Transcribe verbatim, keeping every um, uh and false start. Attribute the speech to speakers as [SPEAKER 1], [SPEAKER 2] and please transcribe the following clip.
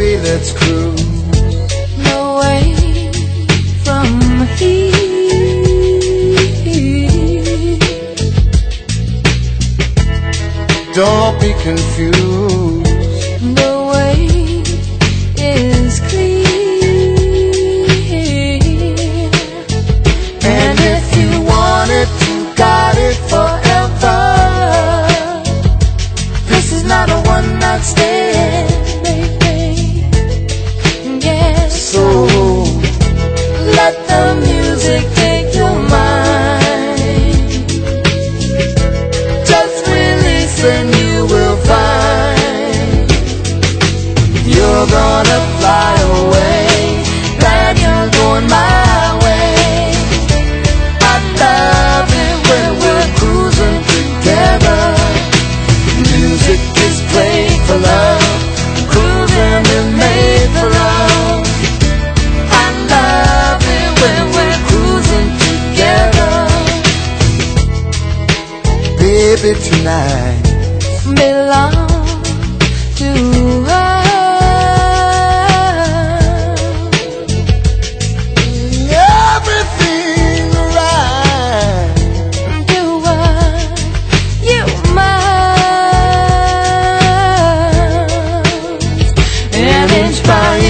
[SPEAKER 1] baby, let's cruise
[SPEAKER 2] away from here.
[SPEAKER 1] Don't be confused,
[SPEAKER 2] The way is clear.
[SPEAKER 1] and if you want it, you got it forever. This is not a one night stand,
[SPEAKER 2] Baby, yes.
[SPEAKER 1] so
[SPEAKER 2] Let the music take your mind.
[SPEAKER 1] just release and you will find you're gonna fly away. Glad you're going my way. I love it when we're cruising together. Music is played for love, cruising is made for love. I love it when we're cruising together. Baby, tonight
[SPEAKER 2] Belong to us.
[SPEAKER 1] everything right.
[SPEAKER 2] Do what you must.
[SPEAKER 1] And inch by